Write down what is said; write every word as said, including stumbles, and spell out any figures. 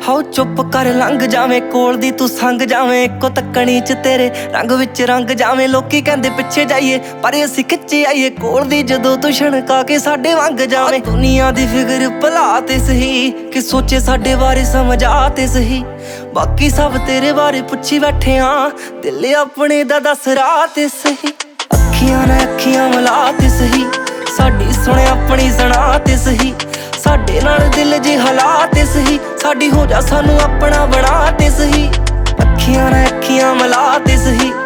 How ਚੁੱਪ ਕਰ ਲੰਘ ਜਾਵੇਂ ਕੋਲ ਦੀ ਤੂੰ ਸੰਗ ਜਾਵੇਂ ਇੱਕੋ ਤੱਕਣੀ ਚ ਤੇਰੇ ਰੰਗ ਵਿੱਚ ਰੰਗ ਜਾਵੇਂ। ਲੋਕੀ ਕਹਿੰਦੇ ਪਿੱਛੇ ਜਾਈਏ ਪਰ ਅਸੀਂ ਖਿੱਚੇ ਆਈਏ ਕੋਲ ਦੀ ਜਦੋਂ ਤੂੰ ਛਣਕਾ ਕੇ ਸਾਡੇ ਵਾਂਗ ਜਾਵੇਂ। ਦੁਨੀਆ ਦੀ ਫਿਕਰ ਭਲਾ ਤੇ ਸਹੀ ਕਿ ਸੋਚੇ ਸਾਡੇ ਬਾਰੇ ਸਮਝਾ ਤੇ ਸਹੀ, ਬਾਕੀ ਸਭ ਤੇਰੇ ਬਾਰੇ ਪੁੱਛੀ ਬੈਠੇ ਆਂ ਦਿਲ ਆਪਣੇ ਦਾ ਦੱਸ ਰਾਹ ਤੇ ਸਹੀ। ਅੱਖੀਆਂ ਨਾਲ ਅੱਖੀਆਂ ਮਿਲਾ ਤੇ ਸਹੀ ਸਾਡੀ ਸੁਣੇ ਆਪਣੀ ਸੁਣਾ ਤੇ ਸਹੀ, ਸਾਡੇ ਨਾਲ ਦਿਲ ਜੇ ਹਾਲਾਤ ਸਹੀ ਸਾਡੀ ਹੋ ਜਾ ਸਾਨੂੰ ਆਪਣਾ ਬਣਾ ਤੇ ਸਹੀ। ਅੱਖੀਆਂ ਨਾਲ ਅੱਖੀਆਂ ਮਿਲਾ